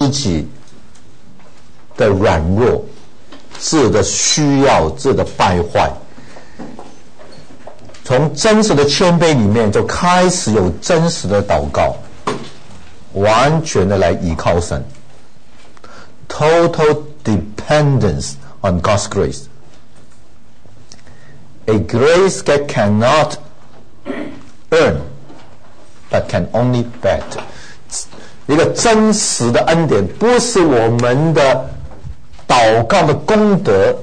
自己的软弱、自己的需要、自己的败坏，从真实的谦卑里面就开始有真实的祷告，完全的来依靠神。Total dependence on God's grace. A grace that cannot earn, but can only bet. 一个真实的恩典，不是我们的祷告的功德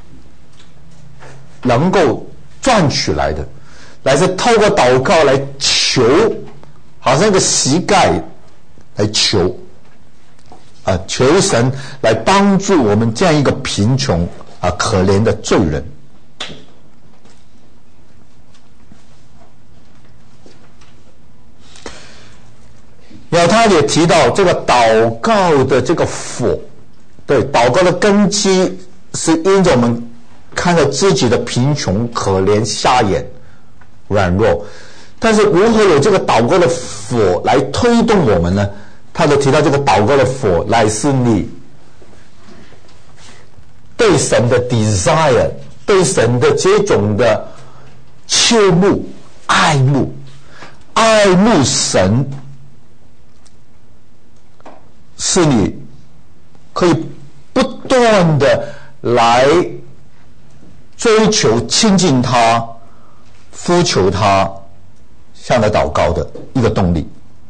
能够赚取来的，乃是透过祷告来求，好像一个膝盖来求求神来帮助我们这样一个贫穷可怜的罪人。然后他也提到这个祷告的这个火，对，祷告的根基是因着我们看到自己的贫穷、可怜、瞎眼、软弱，但是如何有这个祷告的火来推动我们呢？他就提到这个祷告的火乃是你对神的 desire， 对神的这种的切慕、爱慕神，是你可以不断的来追求亲近他、呼求他、向他祷告的一个动力。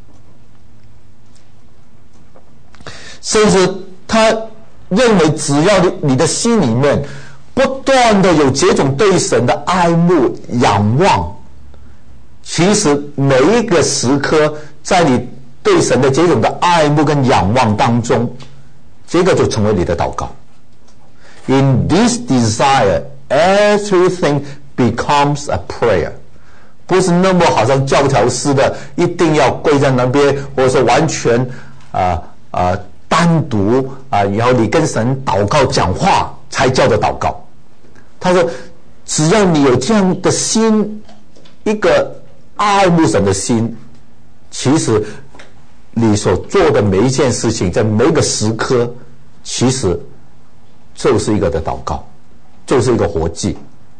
甚至他认为只要你的心里面不断的有这种对神的爱慕仰望，其实每一个时刻在你对神的这种的爱慕跟仰望当中，这个就成为你的祷告。In this desire, everything becomes a prayer。 不是那么好像教条式的一定要跪在那边，或者说完全单独然后你跟神祷告讲话才叫做祷告。他说只要你有这样的心，一个爱慕神的心，其实你所做的每一件事情，在每一个时刻，其实就是一个的祷告，就是一个活祭。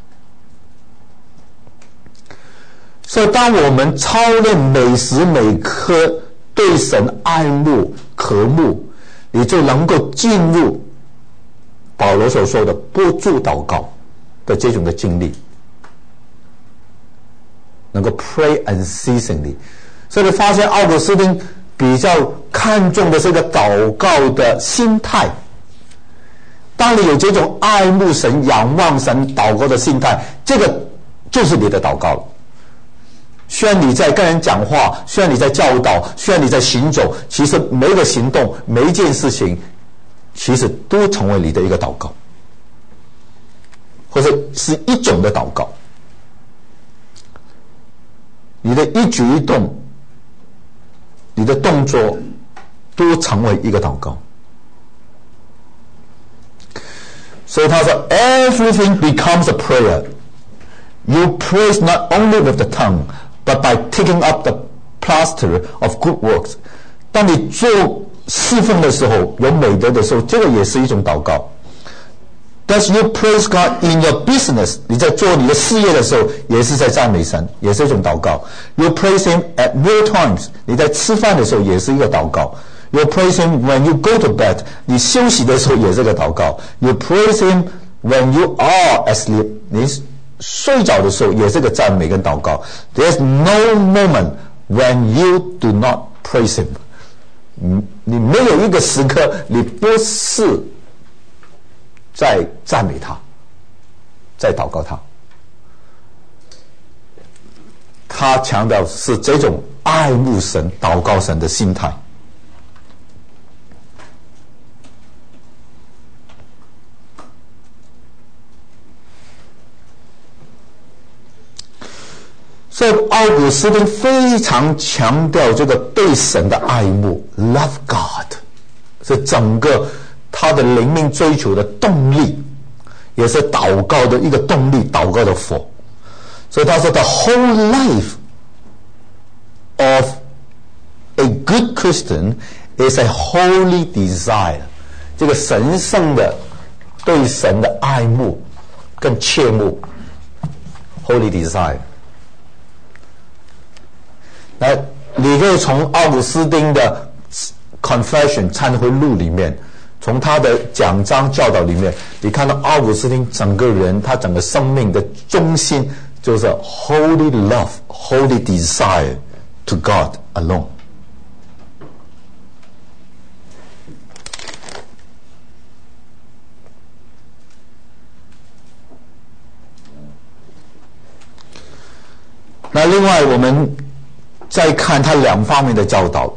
所以当我们操练每时每刻对神爱慕渴慕，你就能够进入保罗所说的不住祷告的这种的经历，能够 pray unceasingly。 所以你发现奥古斯丁比较看重的是一个祷告的心态。当你有这种爱慕神、仰望神、祷告的心态，这个就是你的祷告了。虽然你在跟人讲话，虽然你在教导，虽然你在行走，其实每一个行动、每一件事情，其实都成为你的一个祷告，或者是一种的祷告。你的一举一动，你的动作，都成为一个祷告。所以他说 ，Everything becomes a prayer. You praise not only with the tongue, but by taking up the plaster of good works. 当你做侍奉的时候，有美德的时候，这个也是一种祷告。Does you praise God in your business? 你在做你的事业的时候，也是在赞美神，也是一种祷告。You praise Him at meal times. 你在吃饭的时候，也是一个祷告。You praise Him when you go to bed. 你休息的时候，也是个祷告。You praise Him when you are asleep. 你睡着的时候也是个赞美跟祷告。There's no moment when you do not praise Him. 你没有一个时刻你不是在赞美他，在祷告他。他强调是这种爱慕神、祷告神的心态。所以奥古斯丁非常强调这个对神的爱慕 ，love God， 是整个他的灵命追求的动力，也是祷告的一个动力，祷告的火。所以他说 ，the whole life of a good Christian is a holy desire， 这个神圣的对神的爱慕跟切慕 ，holy desire。来，你可以从奥古斯丁的 Confession 忏悔录里面，从他的讲章教导里面，你看到奥古斯丁整个人，他整个生命的中心就是 holy love、holy desire to God alone。那另外我们再看他两方面的教导，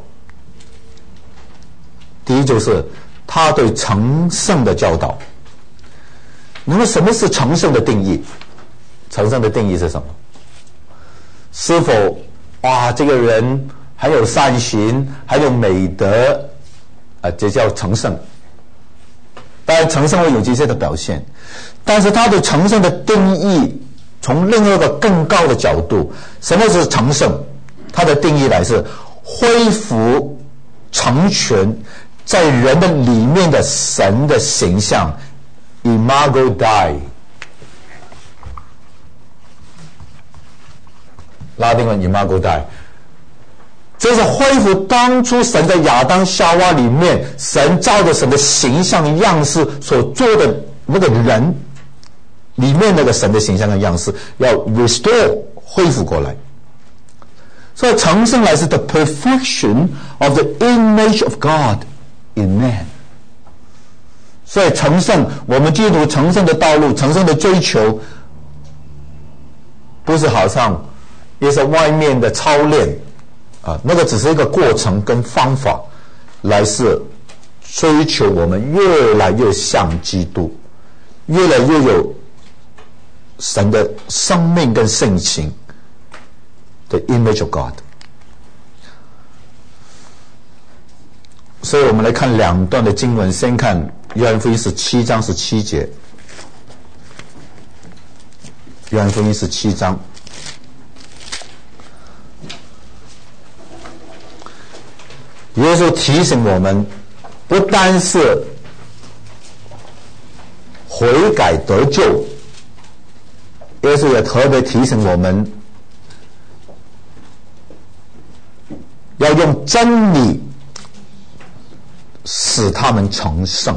第一就是他对成圣的教导。那么什么是成圣的定义？成圣的定义是什么？是否这个人很有善行，很有美德，这叫成圣。当然成圣会有这些的表现，但是他对成圣的定义从另外一个更高的角度，什么是成圣？它的定义来是恢复成全在人的里面的神的形象 Imago Dei， 拉丁文 Imago Dei， 就是恢复当初神在亚当夏娃里面神照着神的形象样式所做的那个人里面那个神的形象跟样式，要 restore 恢复过来。所以成圣来是 the perfection of the image of God in man。所以成圣，我们基督徒成圣的道路，成圣的追求，不是好像也是外面的操练那个只是一个过程跟方法，来是追求我们越来越像基督，越来越有神的生命跟性情的 image of God。 所以我们来看两段的经文，先看约翰福音17章17节。约翰福音17章，耶稣提醒我们，不单是悔改得救，耶稣也特别提醒我们要用真理使他们成圣。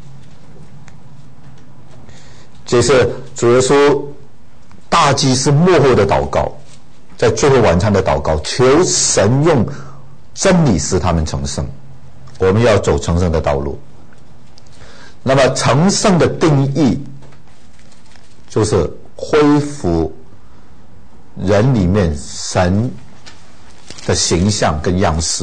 这是主耶稣大祭司末后的祷告，在最后晚餐的祷告，求神用真理使他们成圣。我们要走成圣的道路。那么成圣的定义就是恢复人里面神的形象跟样式。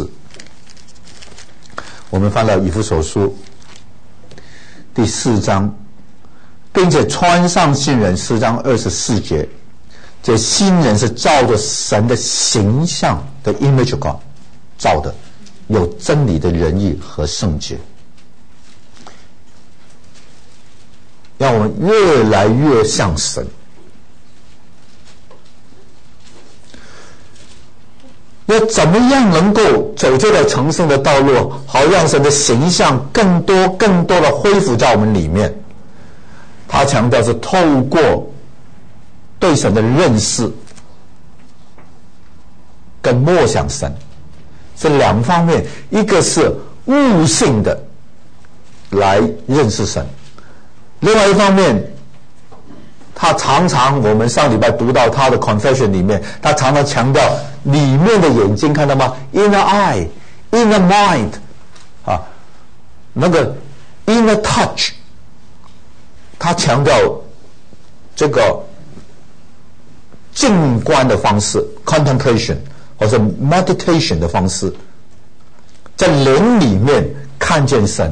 我们翻到以弗所书第4章，并且穿上新人，4章24节，这新人是照着神的形象的 image of God 造的，有真理的仁义和圣洁，让我们越来越像神。要怎么样能够走这条成圣的道路，好让神的形象更多的恢复在我们里面？他强调是透过对神的认识跟默想神，是两方面，一个是悟性的来认识神，另外一方面他常常，我们上礼拜读到他的 confession 里面，他常常强调里面的眼睛，看到吗？ inner eye inner mind 那个 inner touch， 他强调这个静观的方式 contemplation 或者 meditation 的方式，在灵里面看见神。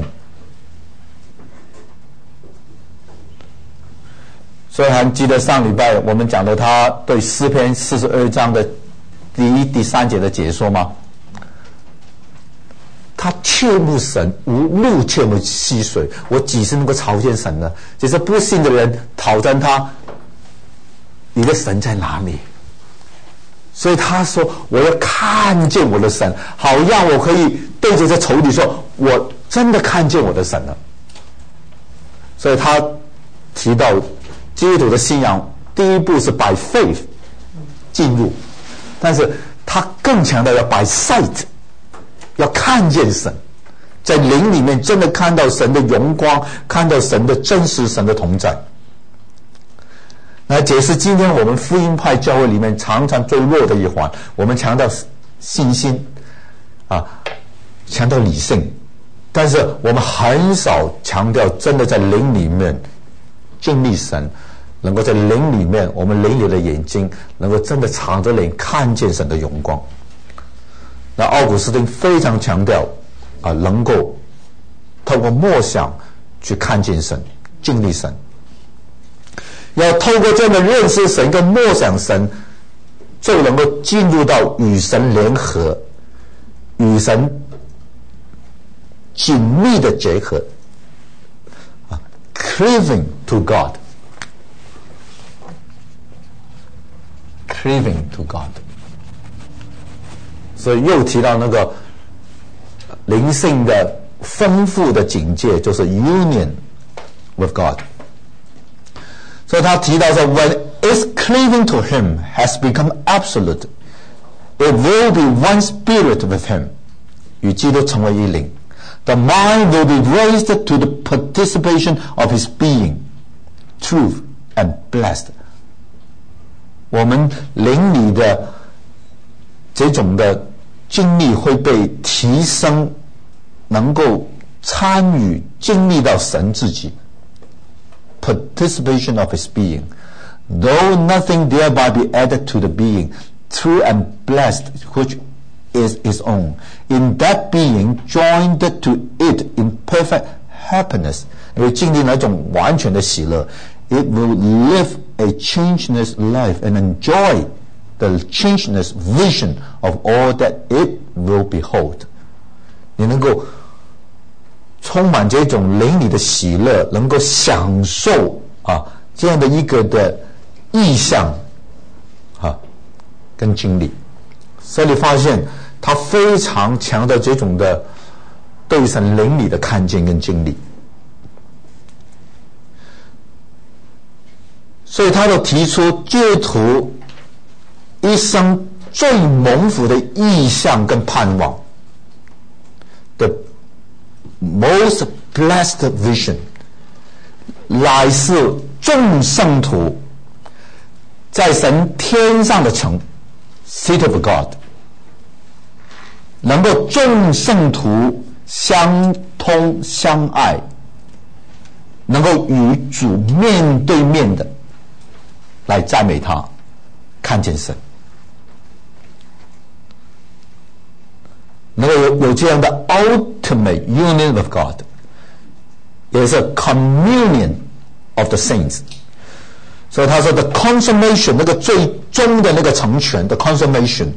所以还记得上礼拜我们讲的他对诗篇42章的第1、第3节的解说吗？他切慕神，无路切慕溪水，我几时能够朝见神呢？这些不信的人挑战他，你的神在哪里？ 所以他说我要看见我的神，好让我可以对着这仇敌说我真的看见我的神了。所以他提到基督徒的信仰第一步是 by faith 进入，但是他更强调要 by sight 要看见神，在灵里面真的看到神的荣光，看到神的真实，神的同在。来解释今天我们福音派教会里面常常最弱的一环，我们强调信心强调理性，但是我们很少强调真的在灵里面经历神，能够在灵里面我们灵里的眼睛能够真的敞着脸看见神的荣光。那奥古斯丁非常强调能够透过默想去看见神，经历神，要透过这样的认识神跟默想神，就能够进入到与神联合，与神紧密的结合，cleaving to God， cleaving to God。 所以又提到那个灵性的丰富的境界，就是 union with God。所以他提到说 when its cleaving to him has become absolute, it will be one spirit with him， 与基督成为一灵。 The mind will be raised to the participation of his being, truth and blessed。 我们灵里的这种的经历会被提升，能够参与经历到神自己。Participation of his being, though nothing thereby be added to the being, true and blessed, which is his own. In that being joined to it in perfect happiness， 因为经历那种完全的喜乐 ，it will live a changeless life and enjoy the changeless vision of all that it will behold。 你能够充满这种灵里的喜乐，能够享受这样的一个的意象跟经历。所以你发现他非常强调这种的对神灵里的看见跟经历。所以他就提出基督徒一生最蒙福的意象跟盼望 ，the most blessed vision， 乃是众圣徒在神天上的城 ，City of God， 能够众圣徒相通相爱，能够与主面对面的来赞美他，看见神。能够有这样的 ultimate union with God， 也是 communion of the saints。所以他说 the consummation， 那个最终的那个成全 the consummation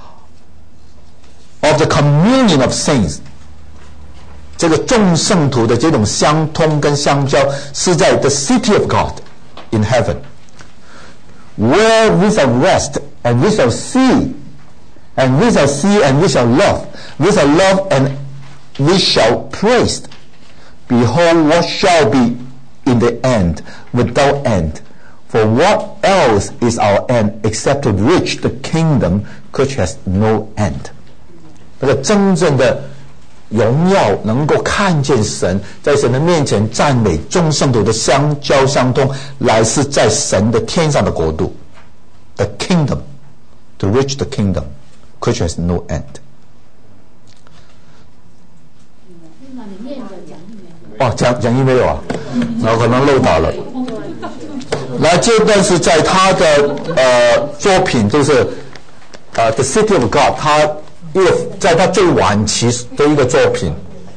of the communion of saints， 这个众圣徒的这种相通跟相交是在 the city of God in heaven， where we shall rest and we shall see。And we shall see and we shall love. We shall love and we shall praise. Behold, what shall be in the end without end. For what else is our end except to reach the kingdom which has no end? 那个真正的荣耀能够看见神，在神的面前赞美，众圣徒的相交相通，乃是在神的天上的国度。The kingdom, to reach the kingdom.Which has no end。 讲义没有我可能漏打了。来，这段是在他的作品，就是The City of God， 他在他最晚期的一个作品。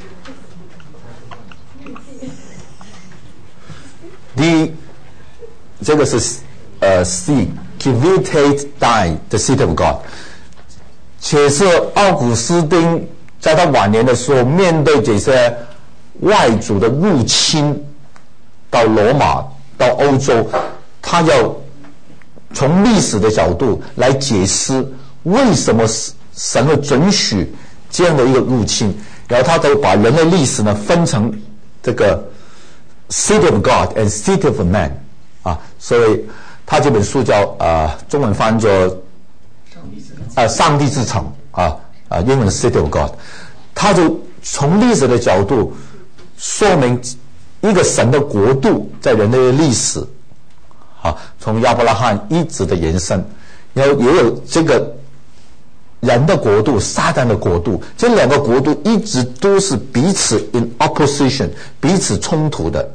这个是C Civitate Die The City of God。且是奥古斯丁在他晚年的时候，面对这些外族的入侵到罗马到欧洲，他要从历史的角度来解释为什么神会准许这样的一个入侵，然后他都把人类历史呢分成这个 City of God and City of Man 啊，所以他这本书叫中文翻作上帝之城英文 City of God， 他就从历史的角度说明一个神的国度在人类的历史从亚伯拉罕一直的延伸，然后也有这个人的国度撒旦的国度，这两个国度一直都是彼此 in opposition 彼此冲突的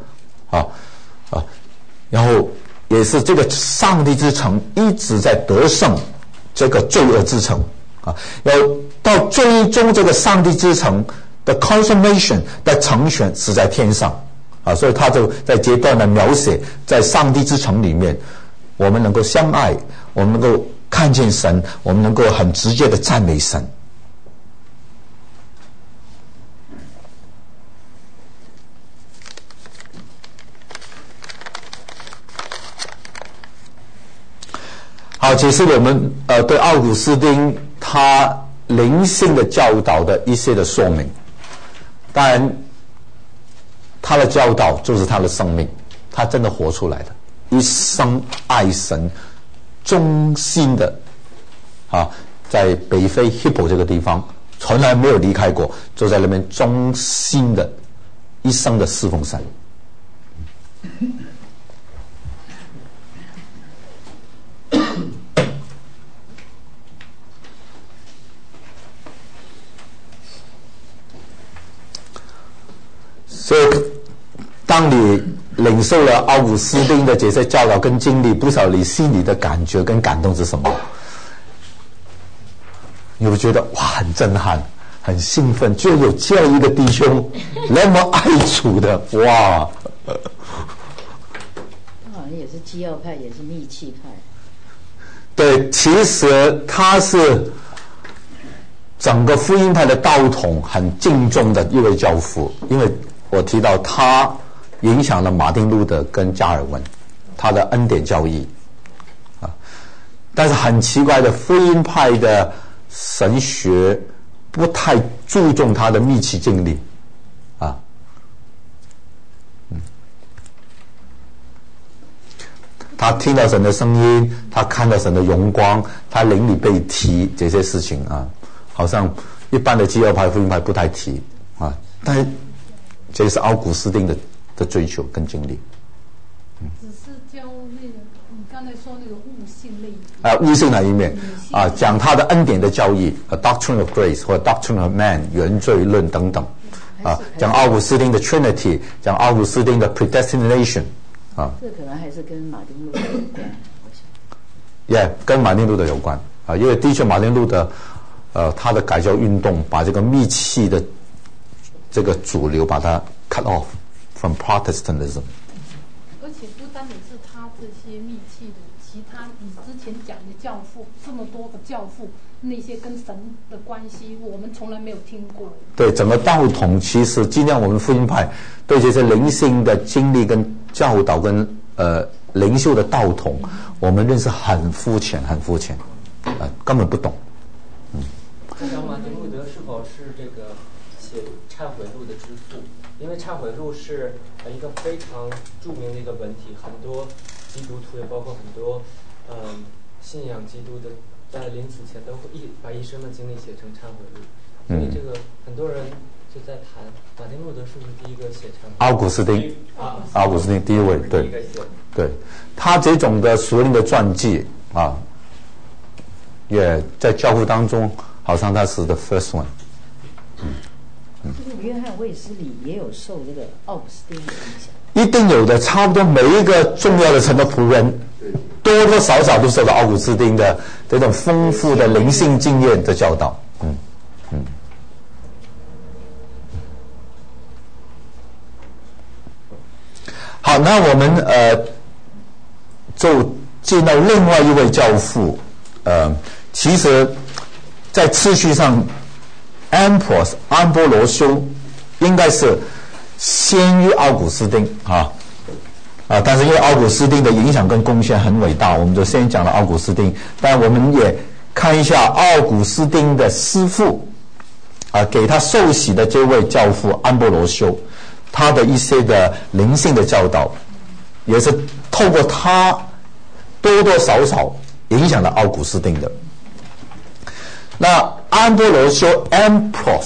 然后也是这个上帝之城一直在得胜这个罪恶之城然后到最终这个上帝之城的 consummation 的成全是在天上所以他就在阶段的描写在上帝之城里面我们能够相爱，我们能够看见神，我们能够很直接的赞美神。好，其实我们对奥古斯丁他灵性的教导的一些的说明，当然他的教导就是他的生命，他真的活出来的，一生爱神，忠心的在北非 Hippo 这个地方从来没有离开过，就在那边忠心的一生的侍奉神。所以当你领受了奥古斯丁的这些教导跟经历，不晓得你心里的感觉跟感动是什么？你会觉得哇，很震撼，很兴奋，就有这样一个弟兄那么爱主的，哇！ 他好像也是基要派，也是密契派。 对，其实他是整个福音派的道统很敬重的一位教父，因为我提到他影响了马丁路德跟加尔文，他的恩典教义但是很奇怪的，福音派的神学不太注重他的密契经历他听到神的声音，他看到神的荣光，他灵里被提这些事情好像一般的基要派福音派不太提但是这是奥古斯丁的追求跟经历。 只是教那个你刚才说那个悟性那一面悟性那一面讲他的恩典的教义doctrine of grace 或 doctrine of man 原罪论等等讲奥古斯丁的 Trinity， 讲奥古斯丁的 predestination 这可能还是跟马丁路德有关。 跟马丁路德有关因为的确马丁路德他的改教运动把这个密契的这个主流把它 cut off from Protestantism。 而且不单也是他这些密契的，其他你之前讲的教父，这么多个教父，那些跟神的关系我们从来没有听过。 对，整个道统其实尽量我们福音派对这些灵性的经历跟教导跟灵修的道统我们认识很肤浅根本不懂。 像马丁路德是否是这个写忏悔录的之父？因为忏悔录是一个非常著名的一个文体，很多基督徒也包括很多信仰基督的，在临死前都会把一生的经历写成忏悔录。所以这个很多人就在谈马丁路德是不是第一个写忏悔？ 奥古斯丁，奥古斯丁第一位，对，他这种的属灵的传记也在教父当中，好像他是 the first one。 这个约翰卫斯理也有受这个奥古斯丁的影响， 一定有的，差不多每一个重要的神的仆人，多多少少都受到奥古斯丁的这种丰富的灵性经验的教导。好，那我们就见到另外一位教父，其实在次序上安波罗修应该是先于奥古斯丁但是因为奥古斯丁的影响跟贡献很伟大，我们就先讲了奥古斯丁。但我们也看一下奥古斯丁的师父给他受洗的这位教父安波罗修，他的一些的灵性的教导，也是透过他多多少少影响了奥古斯丁的。那安波罗修 Ambrose，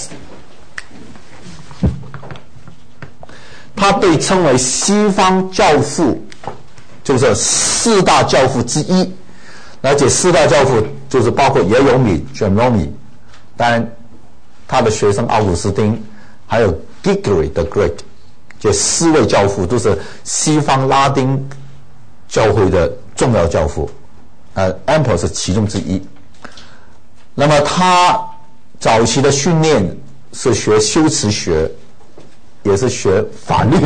他被称为西方教父，就是四大教父之一。而且四大教父就是包括也有米 Jerome， 当然他的学生奥古斯丁，还有 Gregory the Great， 这四位教父都是西方拉丁教会的重要教父。Ambrose 是其中之一。那么他早期的训练是学修辞学，也是学法律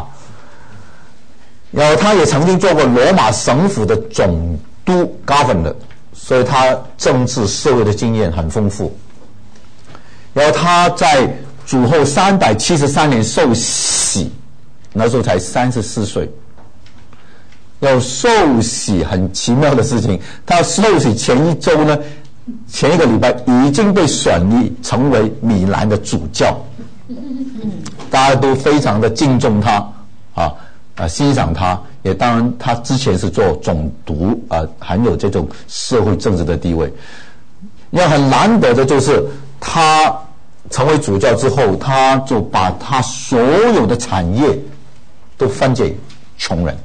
然后他也曾经做过罗马省府的总督 governor， 所以他政治社会的经验很丰富。然后他在主后373年受洗，那时候才34岁。要受洗很奇妙的事情，他受洗前一周呢，前一个礼拜已经被选立成为米兰的主教，大家都非常的敬重他欣赏他，也当然他之前是做总督很有这种社会政治的地位。要很难得的就是他成为主教之后，他就把他所有的产业都分给穷人。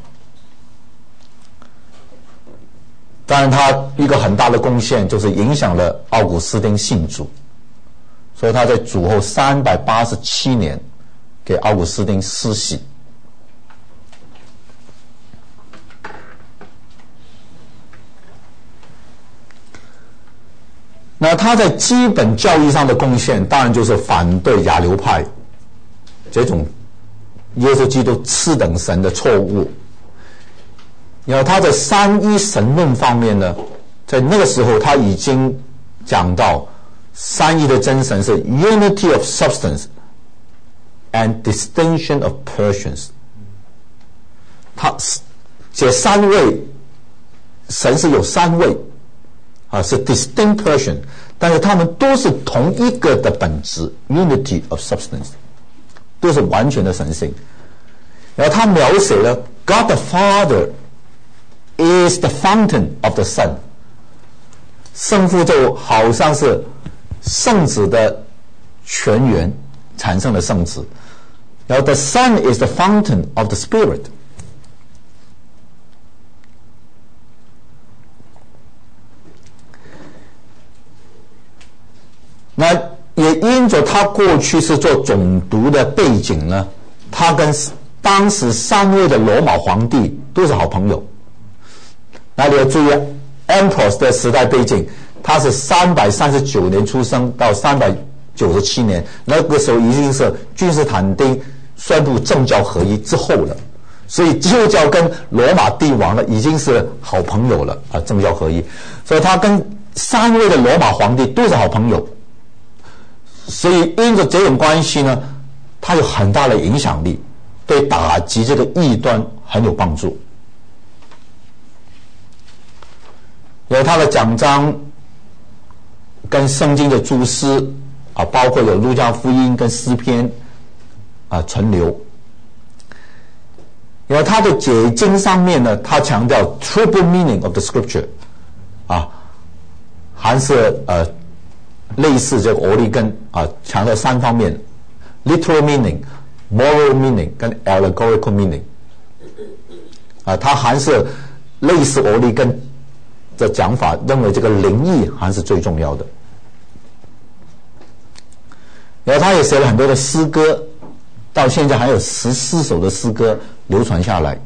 当然他一个很大的贡献就是影响了奥古斯丁信主，所以他在主后387年给奥古斯丁施洗。那他在基本教义上的贡献当然就是反对亚流派这种耶稣基督次等神的错误。然后他在三一神论方面呢，在那个时候他已经讲到三一的真神是 unity of substance and distinction of persons。他这三位神是有三位是 distinct person， 但是他们都是同一个的本质 unity of substance， 都是完全的神性。然后他描写了 God the Father is the fountain of the Son， 圣父就好像是圣子的泉源产生了圣子，然后 the Son is the fountain of the Spirit。那也因着他过去是做总督的背景呢，他跟当时三位的罗马皇帝都是好朋友。那你要注意 Ambrose 的时代背景，他是339年出生到397年，那个时候已经是君士坦丁宣布政教合一之后了，所以基督教跟罗马帝王呢已经是好朋友了政教合一，所以他跟三位的罗马皇帝都是好朋友。所以因着这种关系呢，他有很大的影响力，对打击这个异端很有帮助。有他的讲章跟圣经的注释包括有路加福音跟诗篇存留。有他的解经上面呢，他强调 triple meaning of the scripture 还是类似这个俄利根强调三方面 literal meaning, moral meaning 跟 allegorical meaning 他还是类似俄利根的讲法，认为这个灵意还是最重要的。然后他也写了很多的诗歌，到现在还有14首的诗歌流传下来。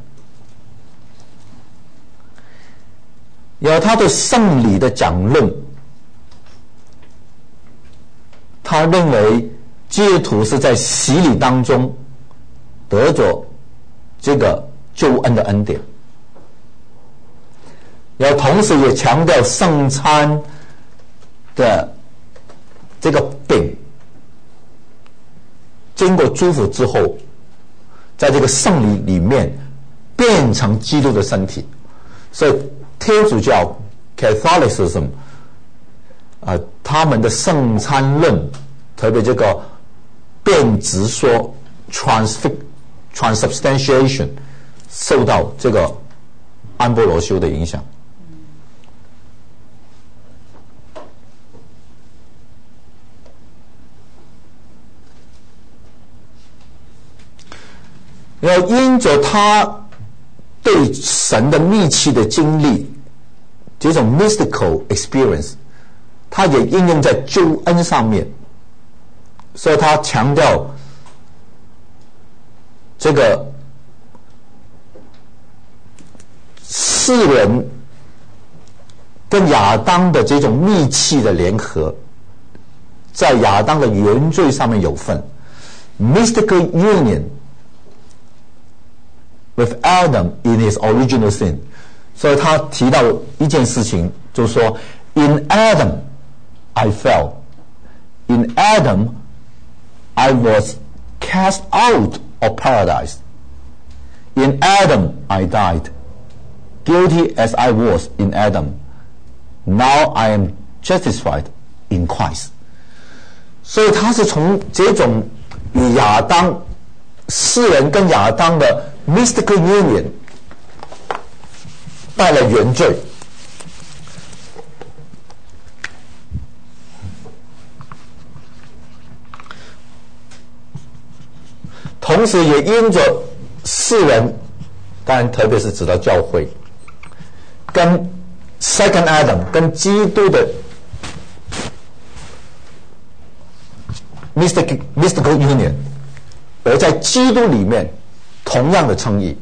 然后他对圣礼的讲论，他认为基督徒是在洗礼当中得着这个救恩的恩典，然后同时也强调圣餐的这个饼经过祝福之后，在这个圣礼里面变成基督的身体。所以天主教 Catholicism 他们的圣餐论，特别这个变质说 transubstantiation 受到这个安波罗修的影响。然后因着他对神的密切的经历，这种 mystical experience， 他也应用在救恩上面，所以他强调这个世人跟亚当的这种密切的联合，在亚当的原罪上面有份 mystical union with Adam in his original sin。 所以他提到一件事情，就是说 In Adam I fell, in Adam I was cast out of paradise, in Adam I died, guilty as I was in Adam, now I am justified in Christ。 所以他是从这种与亚当世人跟亚当的 mystical union 带来原罪，同时也因着世人，当然特别是指到教会，跟 Second Adam 跟基督的 mystical union， 而在基督里面同样的称义。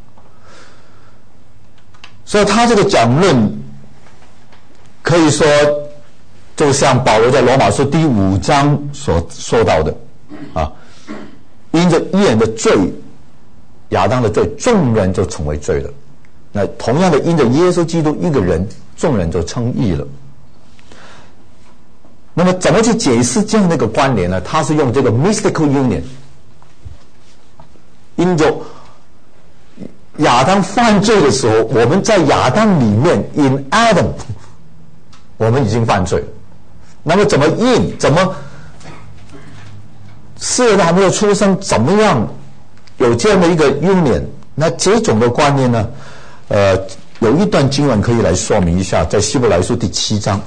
所以他这个讲论可以说就像保罗在罗马书第5章所说到的因着一人的罪，亚当的罪，众人就成为罪了。那同样的，因着耶稣基督一个人，众人就称义了。那么怎么去解释这样的一个关联呢？他是用这个 mystical union， 因着亚当犯罪的时候，我们在亚当里面 in Adam 我们已经犯罪了。那么怎么怎么世人还没有出生，怎么样有这样的一个 union？ 那这种的观念呢，有一段经文可以来说明一下，在希伯来书第7章，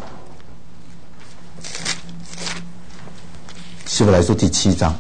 希伯来书第7章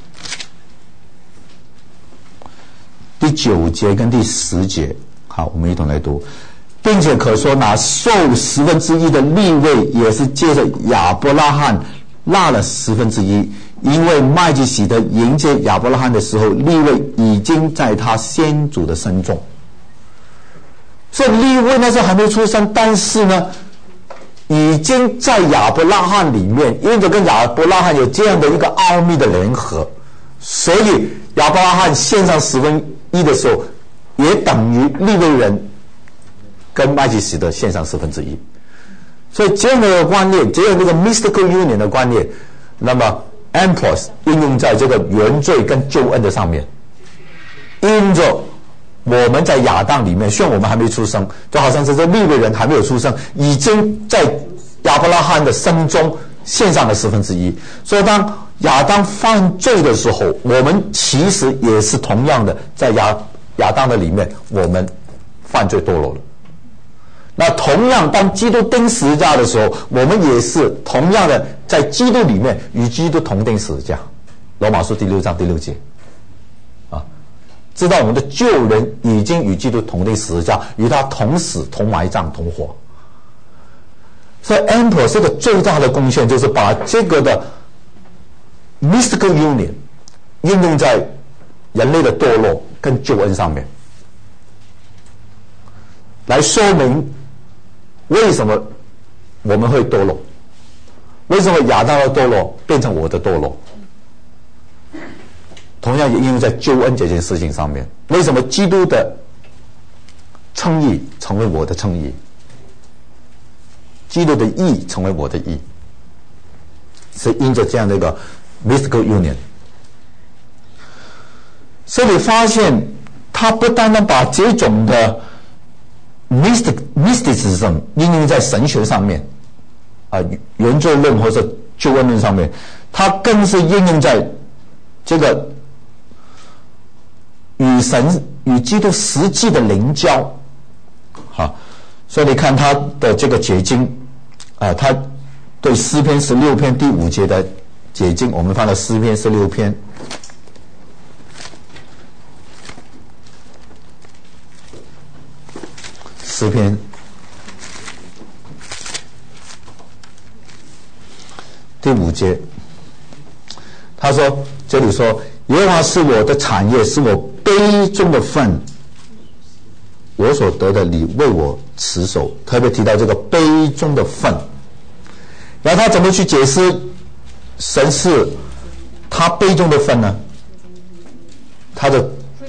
第9节跟第10节，好，我们一同来读。并且可说，那受1/10的利未也是借着亚伯拉罕纳了1/10，因为麦基洗德迎接亚伯拉罕的时候，利未已经在他先祖的身中。所以利未那时候还没出生，但是呢，已经在亚伯拉罕里面，因着跟亚伯拉罕有这样的一个奥秘的联合，所以亚伯拉罕献上1/10的时候，也等于利未人跟麦基洗德献上1/10。所以这样的一个观念，这样的一个 mystical union 的观念，那么 Ambrose 应用在这个原罪跟救恩的上面。因着我们在亚当里面，虽然我们还没出生，就好像是这利未人还没有出生，已经在亚伯拉罕的生中献上了1/10。所以当亚当犯罪的时候，我们其实也是同样的，在亚当的里面，我们犯罪堕落了。那同样，当基督钉十字架的时候，我们也是同样的在基督里面与基督同钉十字架。罗马书第6章第6节，知道我们的旧人已经与基督同钉十字架，与他同死、同埋葬、同活。所以 Ambrose 这个最大的贡献就是把这个的 mystical union 应用在人类的堕落跟救恩上面，来说明为什么我们会堕落，为什么亚当的堕落变成我的堕落，同样也应用在救恩这件事情上面。为什么基督的称义成为我的称义，基督的义成为我的义，是因着这样的一个 mystical union。所以你发现他不单单把这种的 mysticism 应用在神学上面原罪论或者救恩论上面，他更是应用在这个与基督实际的灵交所以你看他的这个解经他对诗篇16篇第5节的解经，我们翻了诗篇16篇诗篇第5节，他说这里说耶和华是我的产业，是我杯中的份，我所得的你为我持守，特别提到这个杯中的份。然后他怎么去解释神是他杯中的份呢？他的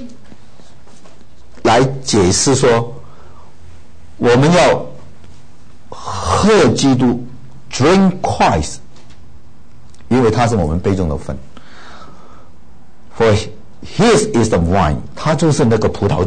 来解释说我们要喝基督 drink Christ， 因为他是我们杯中的份。 For his is the wine， 他就是那个葡萄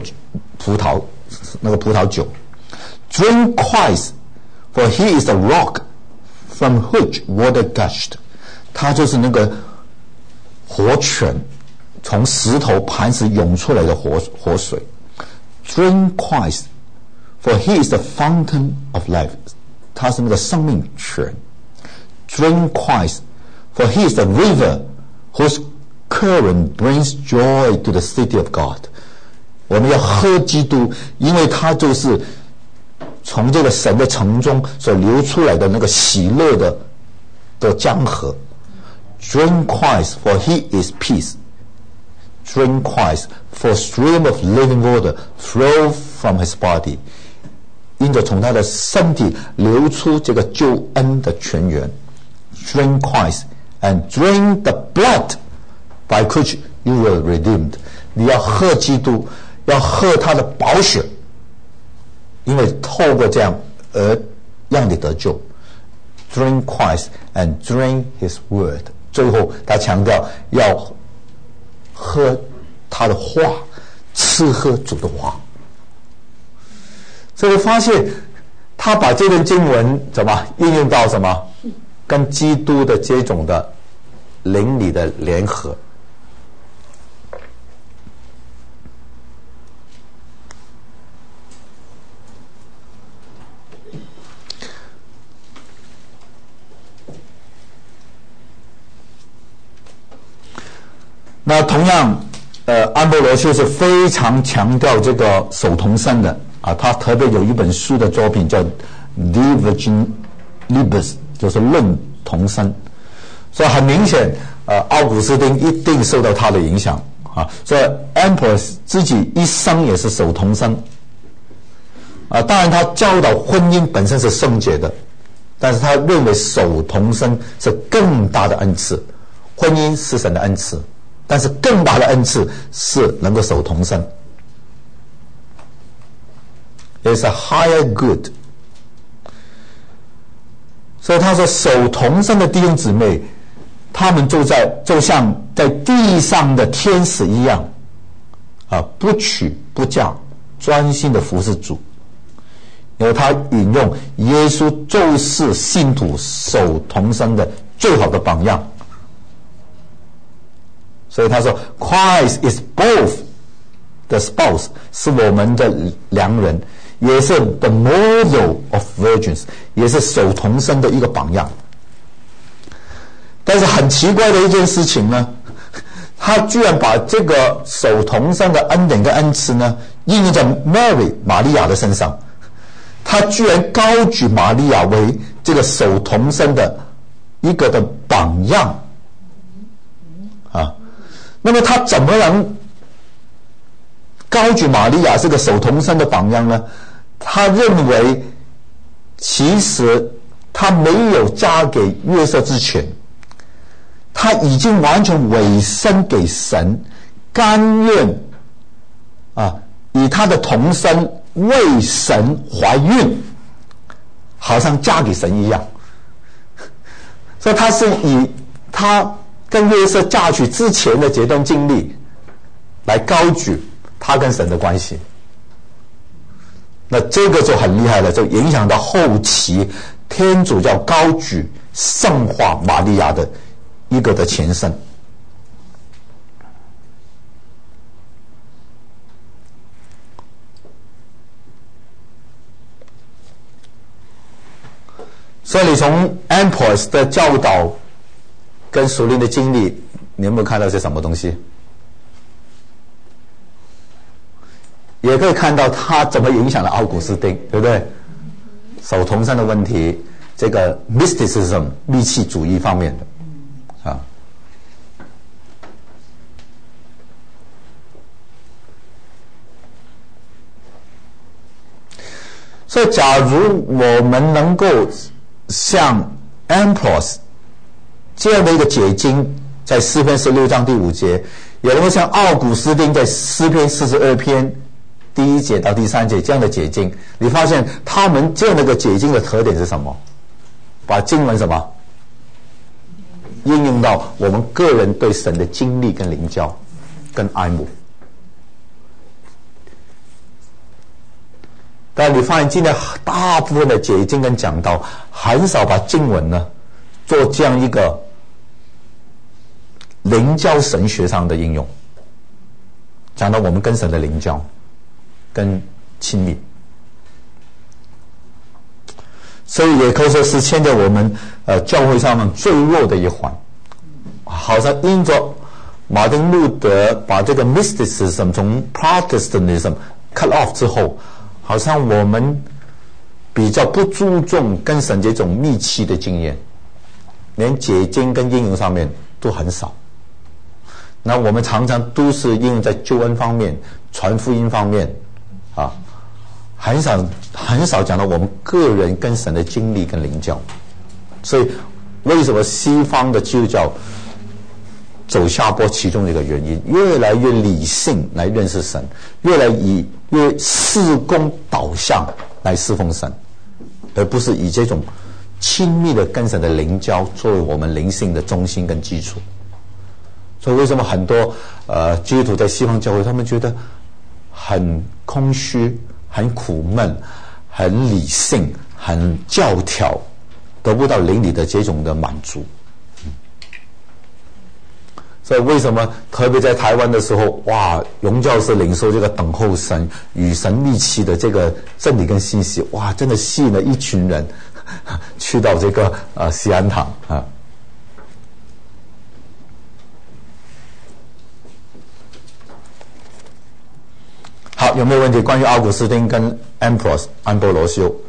酒。Drink Christ， for he is the rock from which water gushed， 他就是那个活泉，从石头磐石涌出来的活水。Drink Christ， for he is the fountain of life， 他是那个生命泉。Drink Christ， for he is the river whose current brings joy to the city of God。 我们要喝基督，因为他就是从这个神的城中所流出来的那个喜乐的江河。Drink Christ, for he is peace. Drink Christ, for stream of living water flow from his body. 因着从他的身体流出这个救恩的泉源。Drink Christ and drink the blood by which you were redeemed。 你要喝基督，要喝他的宝血，因为透过这样而让你得救。Drink Christ and drink his word。 最后他强调要喝他的话，吃喝主的话。所以发现他把这段经文怎么应用到什么跟基督的这种的灵里的联合。那同样安波罗修是非常强调这个守童身的他特别有一本书的作品叫 De Virgin Libus， 就是论童身。所以很明显奥古斯丁一定受到他的影响所以 Ambrose 自己一生也是守童身当然他教导婚姻本身是圣洁的，但是他认为守童身是更大的恩赐。婚姻是神的恩赐，但是更大的恩赐是能够守童身。It's a higher good。 所以他说守童身的弟兄姊妹，他们就像在地上的天使一样不娶不嫁，专心的服侍主。然后他引用耶稣就是信徒守童身的最好的榜样。所以他说 Christ is both the spouse， 是我们的良人，也是 the model of virgins， 也是守童身的一个榜样。但是很奇怪的一件事情呢，他居然把这个守童身的恩典跟恩赐呢应用在 Mary 玛利亚的身上。他居然高举玛利亚为这个守童身的一个的榜样那么他怎么能高举玛利亚这个守童身的榜样呢？他认为其实他没有嫁给约瑟之前，他已经完全委身给神，甘愿以他的童身为神怀孕，好像嫁给神一样。所以他是以他跟约瑟嫁娶之前的这段经历来高举他跟神的关系。那这个就很厉害了，就影响到后期天主教高举圣化玛利亚的一个的前身。所以你从 Ambrose 的教导跟属灵的经历，你有没有看到些什么东西？也可以看到他怎么影响了奥古斯丁，对不对？守童身的问题，这个 mysticism 密契主义方面的啊。所以假如我们能够像 Ambrose 这样的一个解经，在诗篇16章第5节，也能够像奥古斯丁在诗篇42篇第1节到第3节这样的解经，你发现他们这样的一个解经的特点是什么？把经文什么应用到我们个人对神的经历跟灵交跟爱慕。但你发现今天大部分的解经跟讲道很少把经文呢做这样一个灵交神学上的应用，讲到我们跟神的灵交跟亲密，所以也可以说是现在我们教会上面最弱的一环，好像因着马丁路德把这个 mysticism 从 Protestantism cut off 之后，好像我们比较不注重跟神这种密契的经验，连解经跟应用上面都很少。那我们常常都是应用在救恩方面、传福音方面啊，很少讲到我们个人跟神的经历跟灵交。所以为什么西方的基督教走下坡，其中的一个原因，越来越理性来认识神，越来越事工导向来侍奉神，而不是以这种亲密的跟神的灵交作为我们灵性的中心跟基础。所以为什么很多基督徒在西方教会，他们觉得很空虚、很苦闷、很理性、很教条，得不到灵里的这种的满足。所以为什么特别在台湾的时候，哇，荣教士领受这个等候神、与神密契的这个真理跟信息，哇，真的吸引了一群人去到这个西安堂啊。好，有没有问题？关于奥古斯丁跟 Ambrose 安波罗修？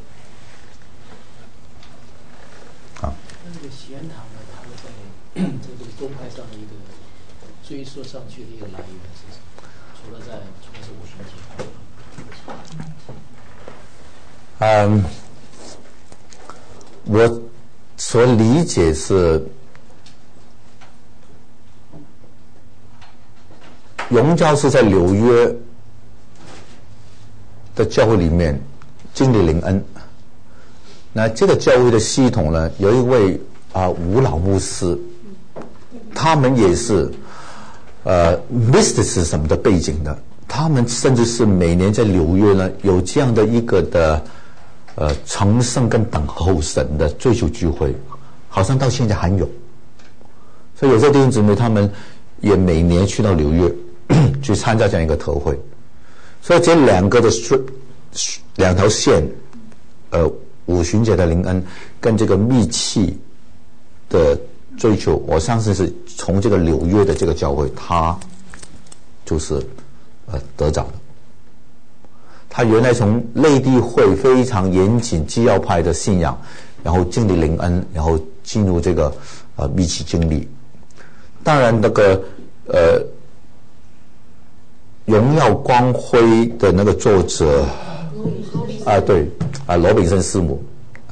好。 那个西安堂呢，它在这个宗派上的一个追溯上去的一个来源是什么？除了是五旬节。 我所理解是，荣教是在纽约的教会里面经历灵恩。那这个教会的系统呢，有一位吴老牧师，他们也是mysticism 的背景的，他们甚至是每年在纽约呢有这样的一个的成圣跟等候神的追求聚会，好像到现在还有。所以有些弟兄姊妹他们也每年去到纽约去参加这样一个特会。所以这两条线，五旬节的灵恩跟这个密契的追求，我相信是从这个纽约的这个教会，他就是得着的。他原来从内地会非常严谨基要派的信仰，然后经历灵恩，然后进入这个密契经历。当然那个荣耀光辉的那个作者罗炳生师母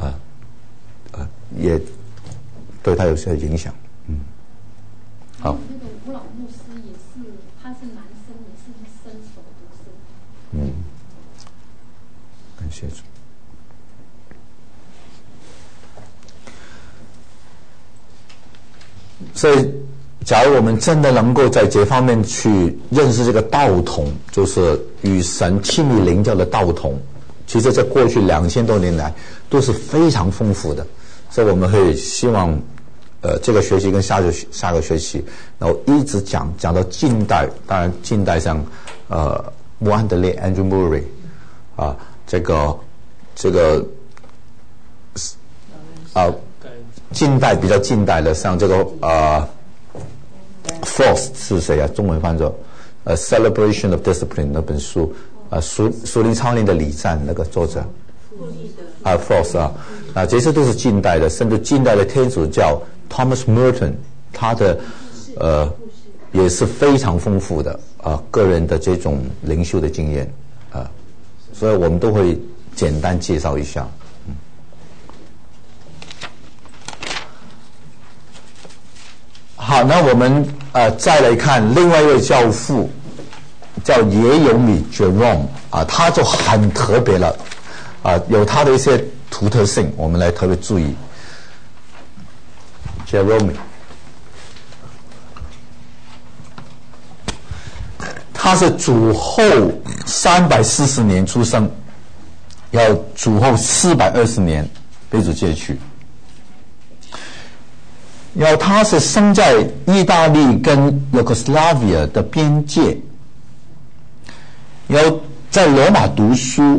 也对他有些影响。好。 那个吴老牧师也是，他是男生，也是生手读生。 感谢主。所以假如我们真的能够在这方面去认识这个道统，就是与神亲密灵交的道统，其实在过去2000多年来都是非常丰富的。所以我们会希望这个学期跟下个学期，然后一直讲到近代。当然近代像穆安德烈 Andrew Murray 这个近代比较近代的，像这个Frost 是谁啊？中文翻作Celebration of Discipline 那本书属灵操练的礼赞那个作者Frost 这些都是近代的，甚至近代的天主教 Thomas Merton 他的也是非常丰富的个人的这种灵修的经验所以我们都会简单介绍一下。好，那我们再来看另外一位教父，叫耶有米 Jerome 他就很特别了有他的一些独特性，我们来特别注意。Jerome 他是主后340年出生，要主后420年被主接去。然后他是生在意大利跟 Yugoslavia 的边界，然后在罗马读书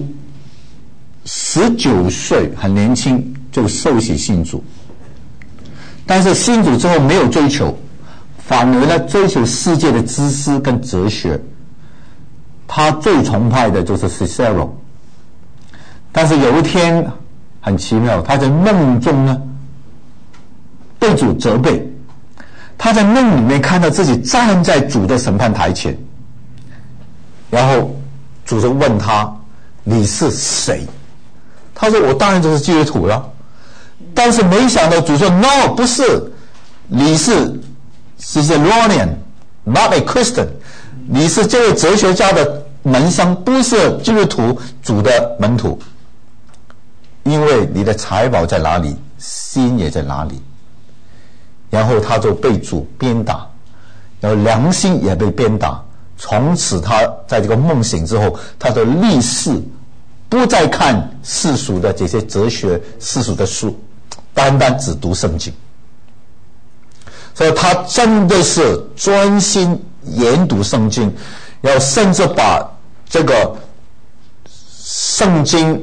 ，19岁很年轻就受洗信主，但是信主之后没有追求，反而呢追求世界的知识跟哲学。他最崇拜的就是 Cicero， 但是有一天很奇妙，他在梦中呢被主责备，他在梦里面看到自己站在主的审判台前，然后主就问他你是谁？他说我当然就是基督徒了。但是没想到主说 No， 不是，你是 Ciceronian not a Christian， 你是这位哲学家的门生，不是基督徒主的门徒，因为你的财宝在哪里，心也在哪里。然后他就被主鞭打，然后良心也被鞭打。从此他在这个梦醒之后，他的立誓不再看世俗的这些哲学世俗的书，单单只读圣经。所以他真的是专心研读圣经，然后甚至把这个圣经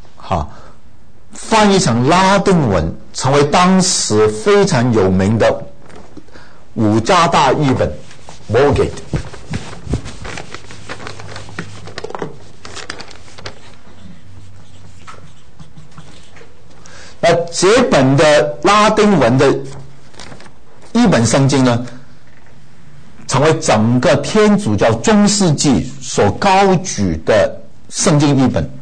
翻译成拉丁文，成为当时非常有名的5家大译本 Vulgate。 那这本的拉丁文的译本圣经呢，成为整个天主教中世纪所高举的圣经译本，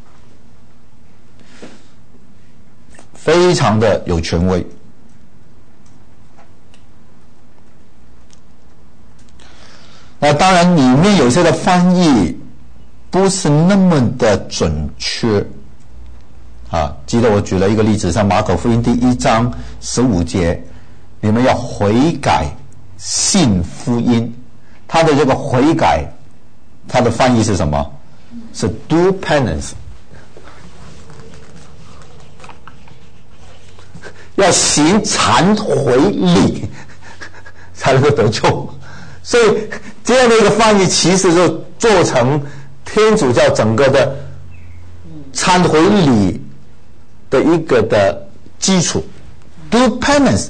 非常的有权威。那当然里面有些的翻译不是那么的准确记得我举了一个例子，像马可福音第1章15节，你们要悔改信福音，他的这个悔改，他的翻译是什么？是 do penance， 要行忏悔礼才能够得救。所以这样的一个翻译其实就做成天主教整个的忏悔礼的一个的基础 do penance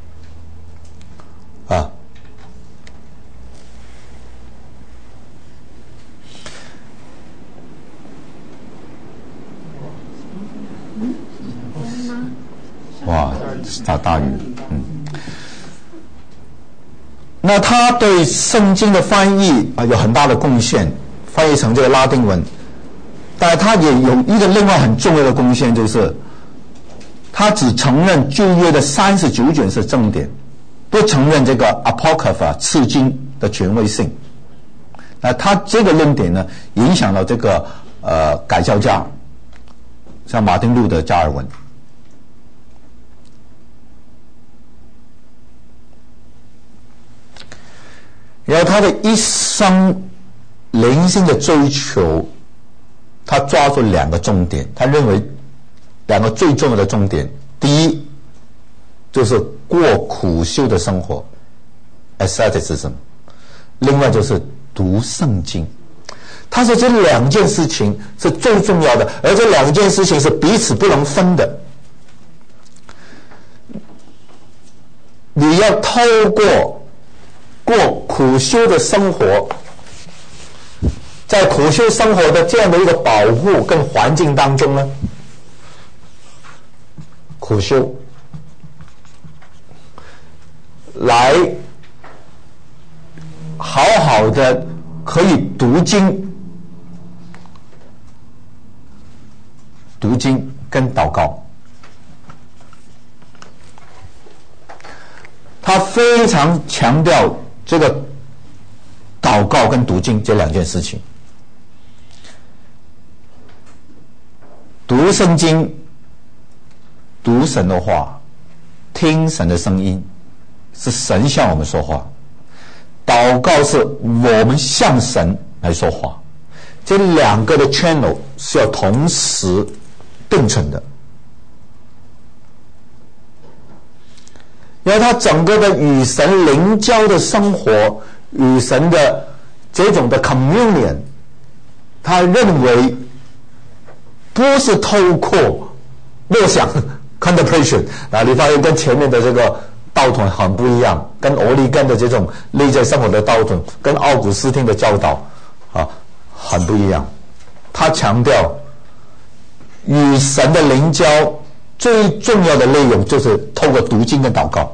哇，下大雨。那他对圣经的翻译有很大的贡献，翻译成这个拉丁文。但是他也有一个另外很重要的贡献，就是他只承认旧约的39卷是正典，不承认这个 Apocrypha 次经的权威性。那他这个论点呢，影响了这个改教家，像马丁路德、加尔文。 然后他的一生灵性的追求，他抓住2个重点，他认为2个最重要的重点，第一就是过苦修的生活 asceticism， 另外就是读圣经。他说这2件事情是最重要的，而这2件事情是彼此不能分的。你要透过苦修的生活，在苦修生活的这样的一个保护跟环境当中呢，苦修来好好的可以读经跟祷告。他非常强调这个祷告跟读经这2件事情。读圣经，读神的话，听神的声音，是神向我们说话；祷告是我们向神来说话。这2个的 channel 是要同时并存的。因为他整个的与神灵交的生活，与神的这种的 communion， 他认为不是透过默想 contemplation 啊，你发现跟前面的这个道统很不一样，跟欧利根的这种内在生活的道统，跟奥古斯丁的教导啊很不一样。他强调与神的灵交最重要的内容就是透过读经跟祷告，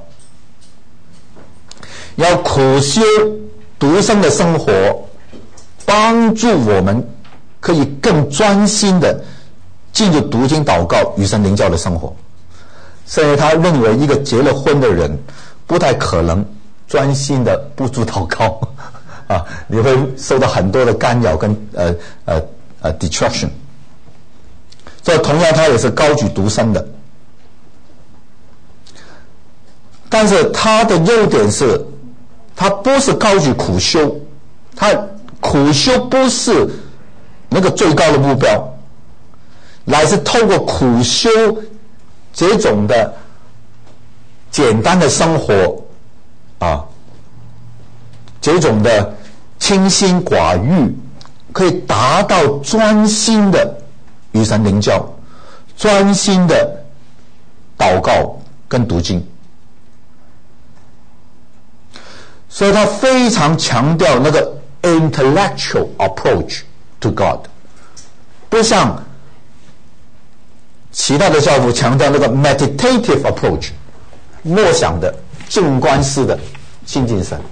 要苦修独身的生活，帮助我们可以更专心的进入读经祷告与神灵交的生活。所以他认为一个结了婚的人不太可能专心的不住祷告啊，你会受到很多的干扰跟distraction。所以同样他也是高举独身的，但是他的优点是他不是高举苦修，他苦修不是那个最高的目标，乃是透过苦修这种的简单的生活啊，这种的清心寡欲，可以达到专心的与神灵交，专心的祷告跟读经。所以他非常强调那个 intellectual approach to God， 不像其他的教父强调那个 meditative approach， 默想的静观式的亲近神。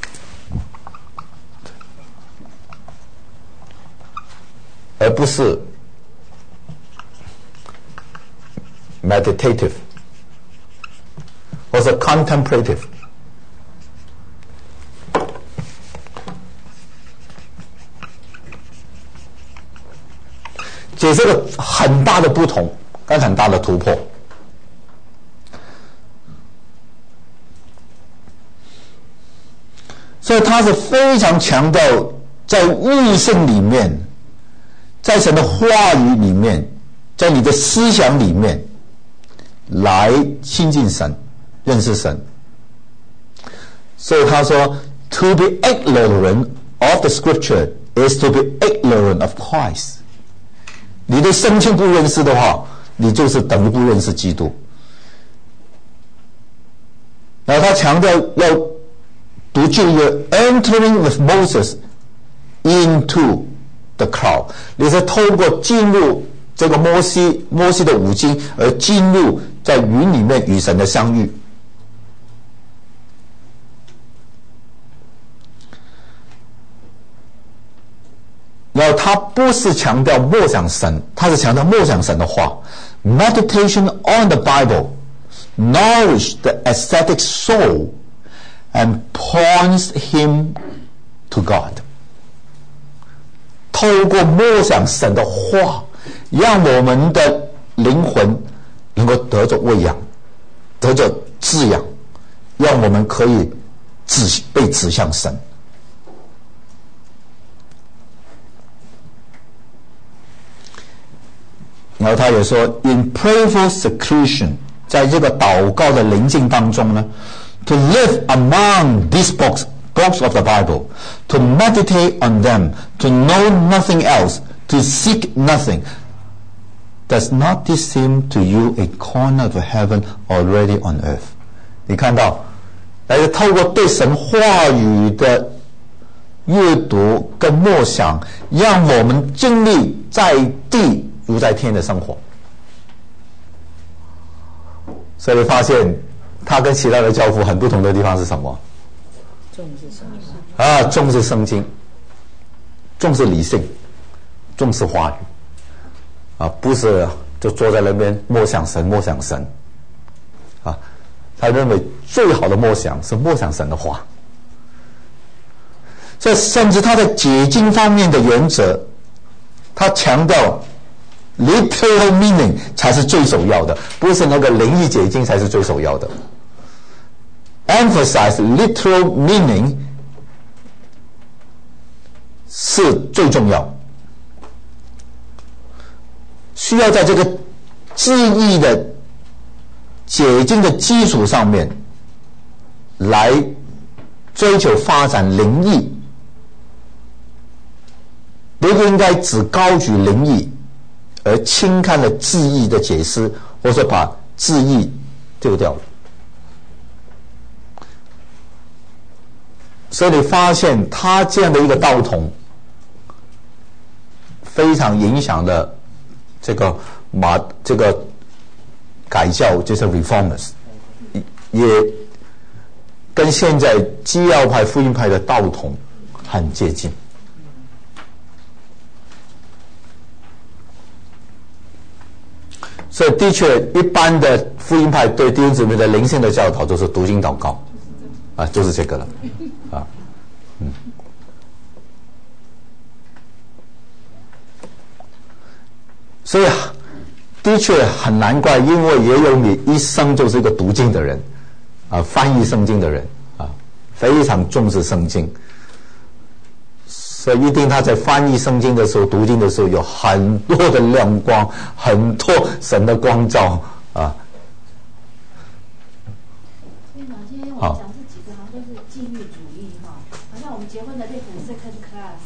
而不是 meditative 或者 contemplative。这是个很大的不同，跟很大的突破。所以他是非常强调在悟性里面，在神的话语里面，在你的思想里面来亲近神，认识神。所以他说 To be ignorant of the scripture is to be ignorant of Christ。 你对圣经不认识的话，你就是等于不认识基督。然后他强调要读旧约 entering with Moses into the cloud， 你是透过进入这个摩西的五经而进入在云里面与神的相遇。然后他不是强调默想神，他是强调默想神的话。Meditation on the Bible nourish the ascetic soul and points him to God。透过默想神的话，让我们的灵魂能够得着喂养，得着滋养，让我们可以被指向神， 然后他也说 ，in prayerful seclusion， 在这个祷告的宁静当中呢 ，to live among these books of the Bible, to meditate on them, to know nothing else, to seek nothing. Does not this seem to you a corner of heaven already on earth? 你看到，来透过对神话语的阅读跟默想，让我们经历在地如在天的生活。所以你发现，他跟其他的教父很不同的地方是什么？ 重视圣经啊，重视圣经，重视理性，重视话语，啊，不是就坐在那边默想神，啊，他认为最好的默想是默想神的话。所以，甚至他在解经方面的原则，他强调 literal meaning 才是最首要的，不是那个灵异解经才是最首要的。emphasize literal meaning 是最重要，需要在这个字义的解经的基础上面来追求发展灵异，不应该只高举灵异而轻看了字义的解释，或者把字义丢掉了。所以你发现他这样的一个道统非常影响了这个改教，就是 reformers， 也跟现在基要派福音派的道统很接近。所以的确一般的福音派对弟兄姊妹的灵性的教导就是读经祷告啊，就是这个了啊，所以的确很难怪，因为也有你一生就是一个读经的人啊，翻译圣经的人啊，非常重视圣经，所以一定他在翻译圣经的时候、读经的时候有很多的亮光，很多神的光照啊。 所以呢，今天我们讲这几个好像都是禁欲主义哈，好像我们结婚的那股 second class。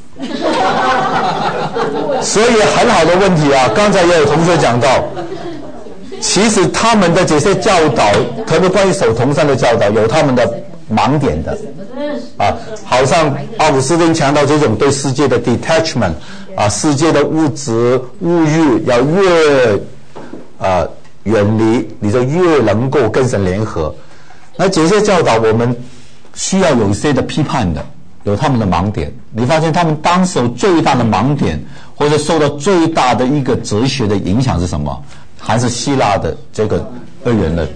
所以很好的问题啊，刚才也有同学讲到，其实他们的这些教导，特别关于守童三的教导，有他们的盲点的啊，好像奥古斯丁强调这种对世界的 detachment 啊，世界的物质物欲要越远离，你就越能够跟神联合。那这些教导我们需要有一些的批判的，有他们的盲点。你发现他们当时最大的盲点，或者受到最大的一个哲学的影响是什么？还是希腊的这个二元论。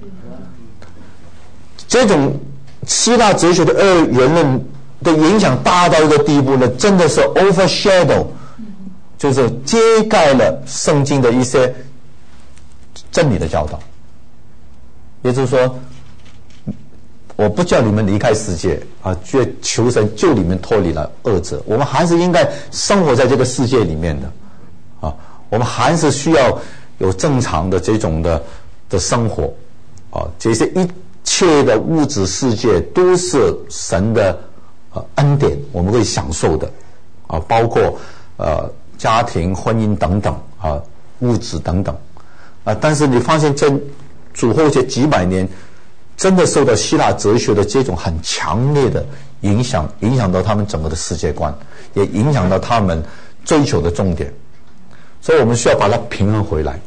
这种希腊哲学的二元论的影响大到一个地步呢，真的是 overshadow， 就是揭盖了圣经的一些真理的教导。也就是说，我不叫你们离开世界啊，求神救你们脱离了恶者。我们还是应该生活在这个世界里面的啊，我们还是需要有正常的这种的生活啊，这些一切的物质世界都是神的恩典，我们会享受的啊，包括家庭、婚姻等等啊，物质等等啊。但是你发现这主后这几百年，真的受到希腊哲学的这种很强烈的影响到他们整个的世界观，也影响到他们追求的重点。所以我们需要把它平衡回来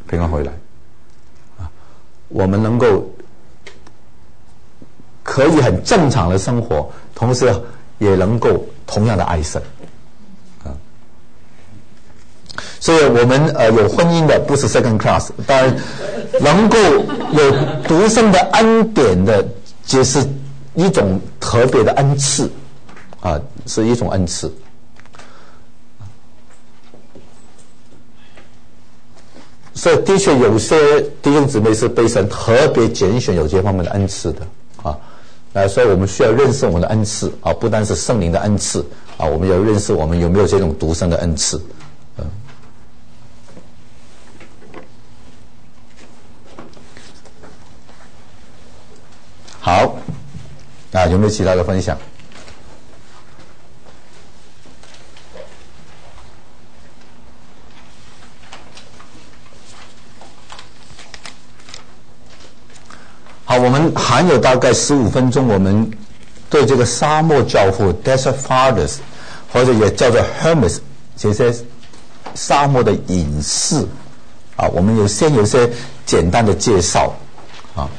啊，我们能够可以很正常的生活，同时也能够同样的爱神啊。所以我们有婚姻的不是 second class， 当然能够有独生的恩典的，这是一种特别的恩赐啊，是一种恩赐。所以的确有些弟兄姊妹是被神特别拣选有这方面的恩赐的啊，所以我们需要认识我们的恩赐啊，不单是圣灵的恩赐啊，我们要认识我们有没有这种独生的恩赐。 有没有其他的分享？好，我们还有大概15分钟，我们对这个沙漠教父 Desert Fathers 或者也叫做 Hermes 这些沙漠的隐士啊，我们先有些简单的介绍啊。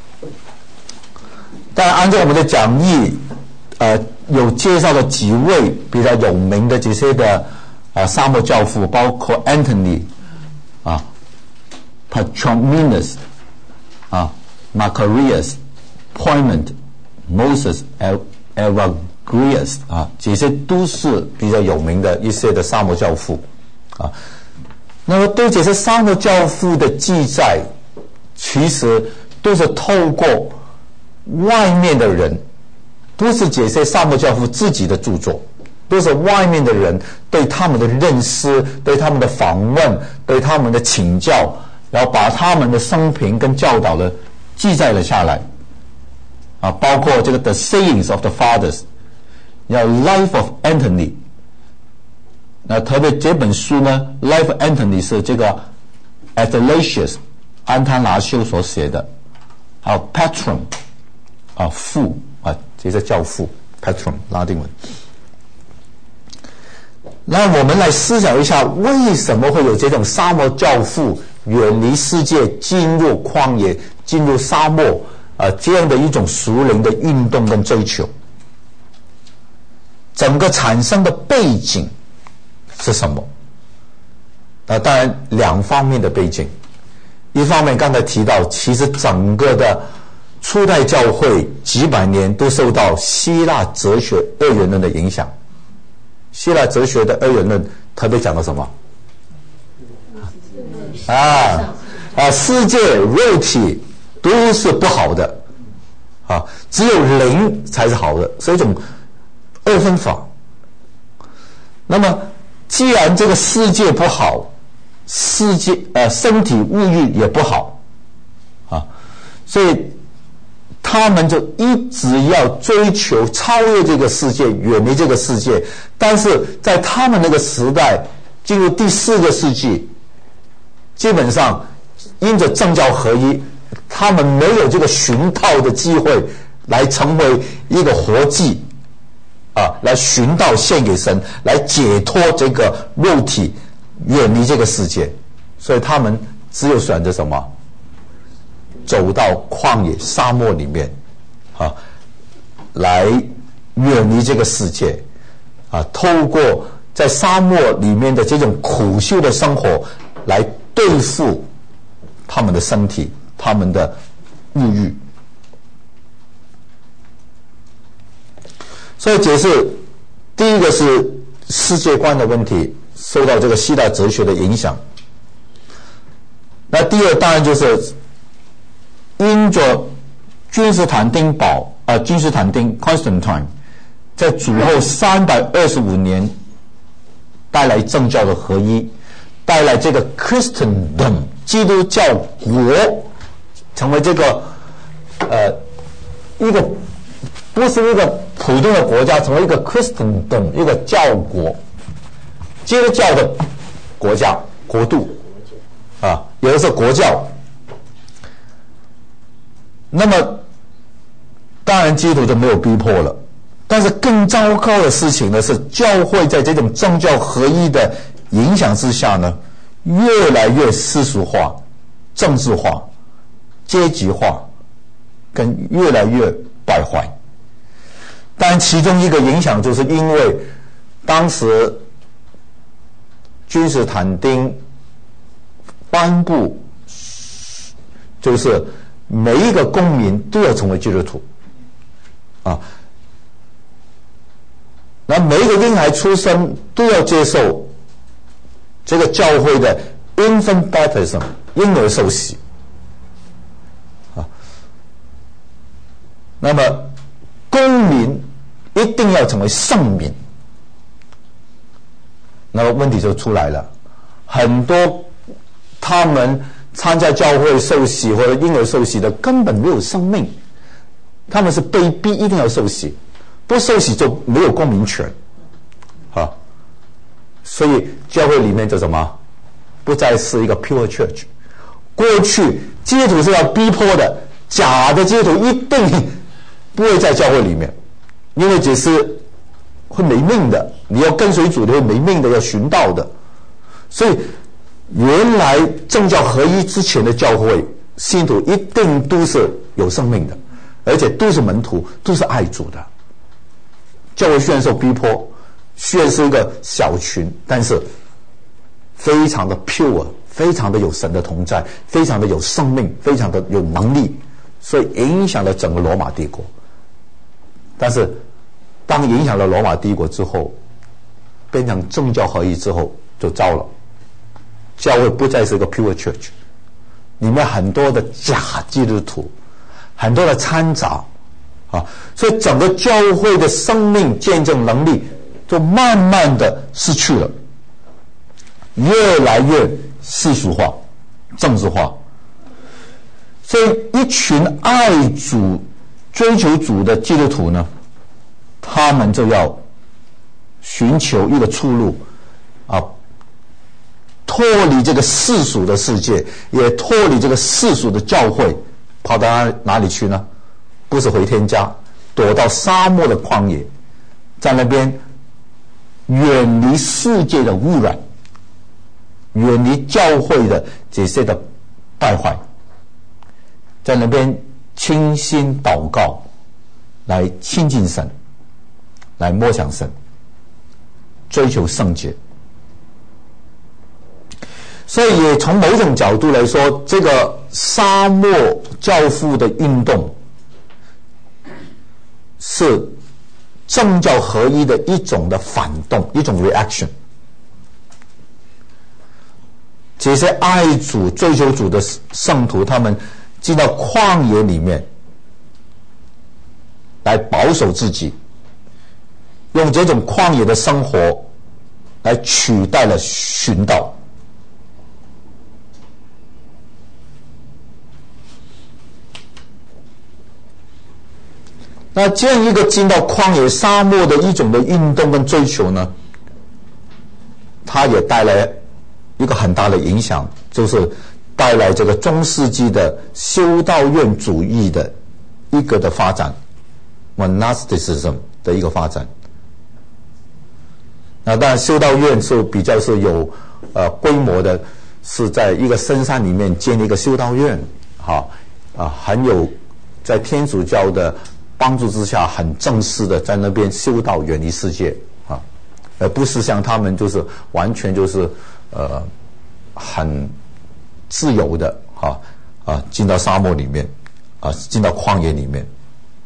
当然按照我们的讲义有介绍了几位比较有名的这些的沙漠教父，包括 Anthony 啊 Pachomius 啊Macarius, Poimant, Moses, Evagrius 啊，这些都是比较有名的一些的沙漠教父啊。那么对这些沙漠教父的记载，其实都是透过外面的人，不是这些沙漠教父自己的著作，都是外面的人对他们的认识、对他们的访问、对他们的请教，然后把他们的生平跟教导的记载了下来啊，包括这个 The Sayings of the Fathers， 要 Life of Anthony， 那特别这本书呢 Life of Anthony 是这个 Athanasius 安他拿修所写的，还有 Patron 啊父啊，这是教父 Patron 拉丁文。那我们来思想一下，为什么会有这种沙漠教父远离世界，进入旷野，进入沙漠这样的一种属灵的运动跟追求？整个产生的背景是什么？当然两方面的背景，一方面刚才提到，其实整个的初代教会几百年都受到希腊哲学二元论的影响。希腊哲学的二元论特别讲到什么？世界肉体都是不好的啊，只有灵才是好的，是一种二分法。那么既然这个世界不好，身体物欲也不好啊，所以他们就一直要追求超越这个世界，远离这个世界。但是在他们那个时代，进入第4个世纪，基本上因着政教合一，他们没有这个寻道的机会来成为一个活祭来寻道献给神，来解脱这个肉体，远离这个世界。所以他们只有选择什么？走到旷野沙漠里面来远离这个世界透过在沙漠里面的这种苦修的生活来对付他们的身体，他们的物欲。所以这是第一个，是世界观的问题，受到这个希腊哲学的影响。那第二当然就是因着君士坦丁 Constantine 在主后325年带来政教的合一，带来这个 Christendom 基督教国，成为这个一个不是一个普通的国家，成为一个 Christendom 一个教国，基督教的国家国度有的是国教。那么当然基督就没有逼迫了，但是更糟糕的事情呢，是教会在这种政教合一的影响之下呢，越来越世俗化、政治化、阶级化，跟越来越败坏。当然其中一个影响就是因为当时君士坦丁颁布，就是每一个公民都要成为基督徒那每一个婴孩出生都要接受这个教会的 infant baptism 婴儿受洗那么公民一定要成为圣民。那么问题就出来了，很多他们参加教会受洗或者婴儿受洗的根本没有生命， 他们是被逼一定要受洗，不受洗就没有公民权啊。所以教会里面就什么，不再是一个 pure church。过去基督徒是要逼迫的，假的基督徒一定不会在教会里面，因为只是会没命的，你要跟随主的会没命的，要寻道的。所以原来政教合一之前的教会信徒一定都是有生命的，而且都是门徒，都是爱主的。教会虽然受逼迫，虽然是一个小群，但是非常的 pure， 非常的有神的同在，非常的有生命，非常的有能力，所以影响了整个罗马帝国。但是当影响了罗马帝国之后，变成政教合一之后就糟了，教会不再是一个 pure church， 里面很多的假基督徒，很多的掺杂啊，所以整个教会的生命见证能力就慢慢的失去了，越来越世俗化、政治化。所以一群爱主、追求主的基督徒呢，他们就要寻求一个出路啊，脱离这个世俗的世界，也脱离这个世俗的教会，跑到哪里去呢？不是回天家，躲到沙漠的旷野，在那边远离世界的污染，远离教会的这些的败坏，在那边倾心祷告，来亲近神，来默想神，追求圣洁。所以也从某种角度来说，这个沙漠教父的运动是政教合一的一种的反动，一种 reaction。这些爱主、追求主的圣徒，他们进到旷野里面来保守自己，用这种旷野的生活来取代了寻道。那这样一个进到旷野沙漠的一种的运动跟追求呢，它也带来一个很大的影响，就是带来这个中世纪的修道院主义的一个的发展 ，monasticism 的一个发展。那当然，修道院是比较是有规模的，是在一个深山里面建立一个修道院，很有在天主教的帮助之下，很正式的在那边修道，远离世界啊，而不是像他们就是完全就是很自由的进到沙漠里面进到旷野里面。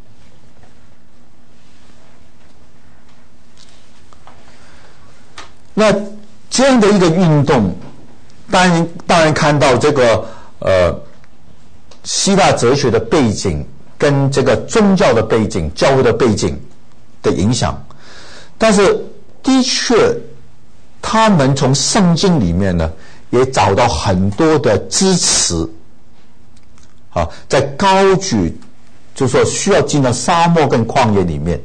那这样的一个运动，当然看到这个希腊哲学的背景跟这个宗教的背景、教会的背景的影响，但是的确他们从圣经里面呢也找到很多的支持在高举，就是说需要进到沙漠跟旷野里面。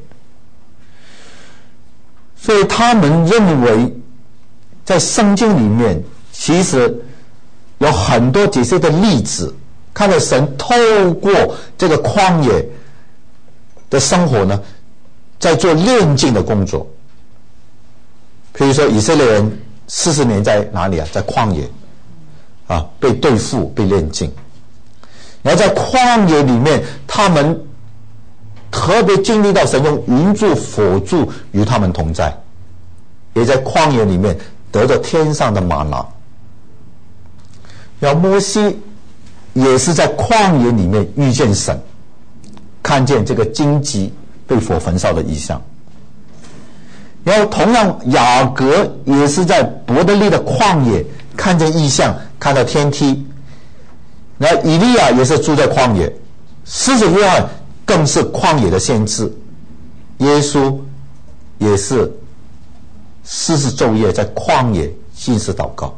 所以他们认为在圣经里面其实有很多这些的例子，看到神透过这个旷野的生活呢在做炼净的工作。比如说以色列人40年在哪里在旷野被对付，被炼净。然后在旷野里面他们特别经历到神用云柱火柱与他们同在，也在旷野里面得到天上的玛拿。然后摩西也是在旷野里面遇见神，看见这个荆棘被火焚烧的异象。然后同样雅各也是在伯特利的旷野看见异象，看到天梯。然后以利亚也是住在旷野，施洗约翰更是旷野的先知，耶稣也是40昼夜在旷野禁食祷告。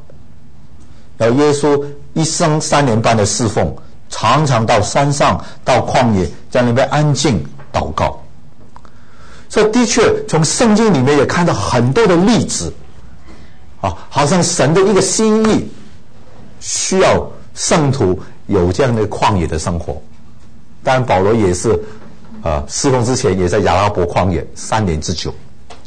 然后耶稣一生3年半的侍奉，常常到山上到旷野在那边安静祷告。所以的确从圣经里面也看到很多的例子好像神的一个心意需要圣徒有这样的旷野的生活。当然保罗也是侍奉之前也在亚拉伯旷野3年之久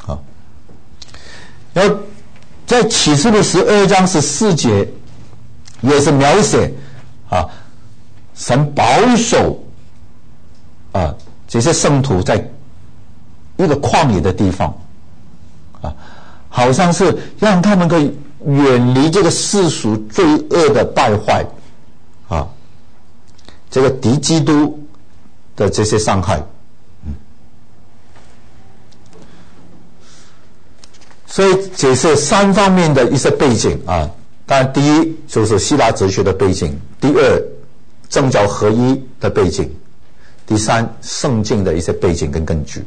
然后在启示录12章14节也是描写神保守这些圣徒在一个旷野的地方好像是让他们可以远离这个世俗罪恶的败坏这个敌基督的这些伤害所以这是3方面的一些背景当然第一就是希腊哲学的背景，第二政教合一的背景，第三圣经的一些背景跟根据。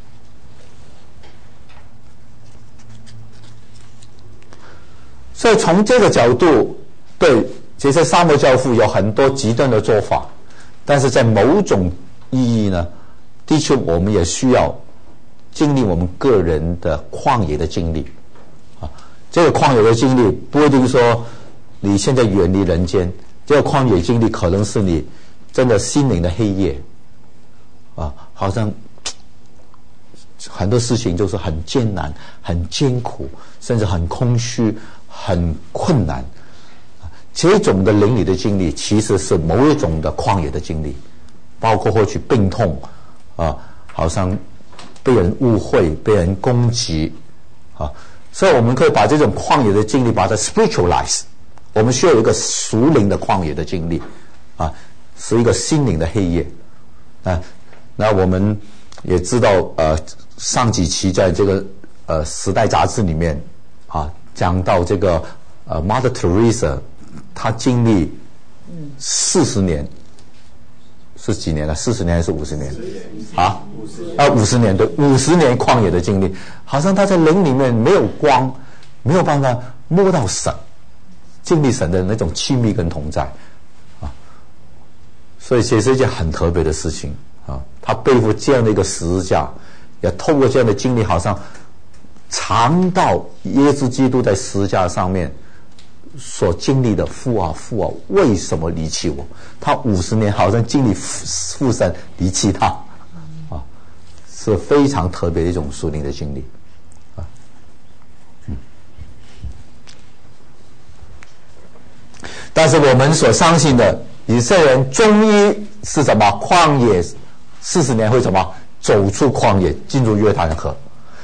所以从这个角度，对这些撒母教父有很多极端的做法，但是在某种意义呢，的确我们也需要经历我们个人的旷野的经历这个旷野的经历不一定说你现在远离人间，这个旷野经历可能是你真的心灵的黑夜好像很多事情就是很艰难很艰苦，甚至很空虚很困难这种的灵里的经历其实是某一种的旷野的经历，包括或许病痛好像被人误会被人攻击所以我们可以把这种旷野的经历把它 spiritualize， 我们需要有一个属灵的旷野的经历是一个心灵的黑夜那我们也知道上几期在这个时代杂志里面讲到这个Mother Teresa 她经历40年是几年了？40年还是50年？50年，对，50年旷野的经历，好像他在灵里面没有光，没有办法摸到神，经历神的那种亲密跟同在所以这是一件很特别的事情他背负这样的一个十字架，也透过这样的经历，好像尝到耶稣基督在十字架上面所经历的父啊，为什么离弃我？他50年好像经历父神离弃他是非常特别的一种属灵的经历但是我们所相信的以色列人终于是什么？旷野40年会什么？走出旷野，进入约旦河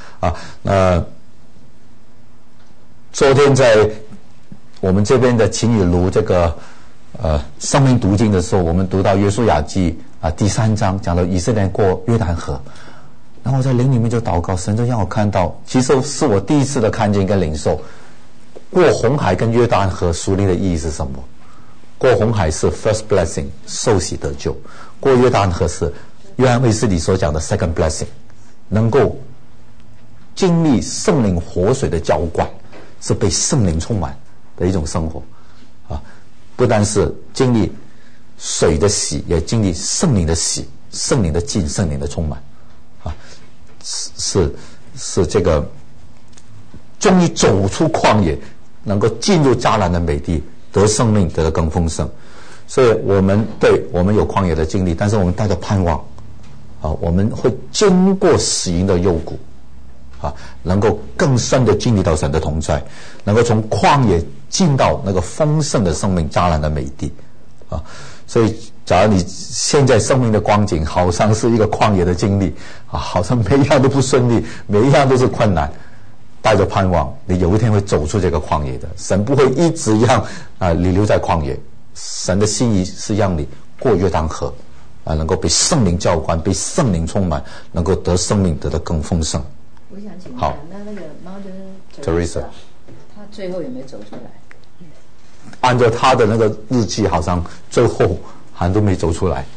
昨天在我们这边的秦雨庐这个生命读经的时候，我们读到约书亚记第3章讲到以色列人过约旦河，然后我在灵里面就祷告，神就让我看到，其实是我第一次的看见跟领受过红海跟约旦河属灵的意义是什么。过红海是 first blessing 受洗得救，过约旦河是约翰卫斯理所讲的 second blessing 能够经历圣灵活水的浇灌，是被圣灵充满的一种生活不但是经历水的洗，也经历圣灵的洗，圣灵的浸，圣灵的充满是这个终于走出旷野，能够进入迦南的美地，得生命，得更丰盛。所以我们有旷野的经历，但是我们带着盼望我们会经过死荫的幽谷能够更深的经历到神的同在，能够从旷野进到那个丰盛的生命迦南的美地所以假如你现在生命的光景好像是一个旷野的经历好像每一样都不顺利，每一样都是困难，带着盼望你有一天会走出这个旷野的。神不会一直让你留在旷野，神的心意是让你过约旦河能够被圣灵浇灌，被圣灵充满，能够得生命，得到更丰盛。 我想请问，那个 Mother Teresa 她最后有没有走出来？ 按照她的那个日记，好像最后还都没走出来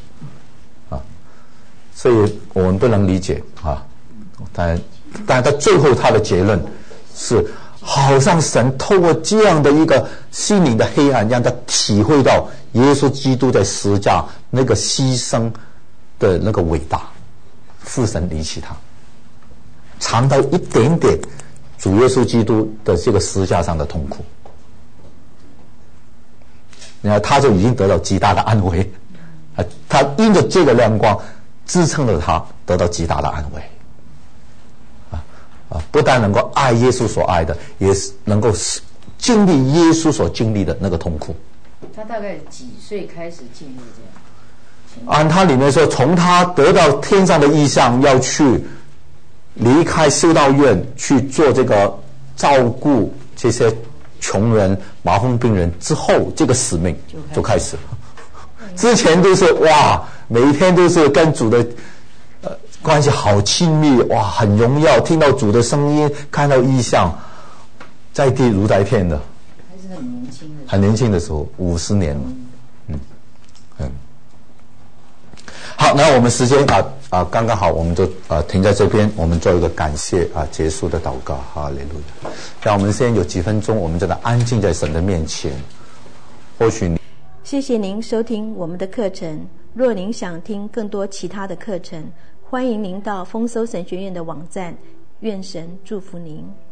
所以我们不能理解但她最后她的结论是，好像神透过这样的一个心灵的黑暗，让她体会到耶稣基督在十字架那个牺牲的那个伟大，父神离弃他，尝到一点点主耶稣基督的这个十字架上的痛苦，然后他就已经得到极大的安慰，他因着这个亮光支撑了他得到极大的安慰，不但能够爱耶稣所爱的，也是能够经历耶稣所经历的那个痛苦。 他大概几岁开始进入这样？ 按他里面说，从他得到天上的意象，要去离开修道院去做这个照顾这些穷人、麻风病人之后，这个使命就开始了。之前都是哇，每一天都是跟主的关系好亲密，哇，很荣耀，听到主的声音，看到异象，在地如在天的。 还是很年轻的， 很年轻的时候，50年了。好，那我们时间刚刚好，我们就停在这边，我们做一个感谢结束的祷告。哈利路亚！让我们先有几分钟，我们真的安静在神的面前。或许你谢谢您收听我们的课程。若您想听更多其他的课程，欢迎您到丰收神学院的网站。愿神祝福您。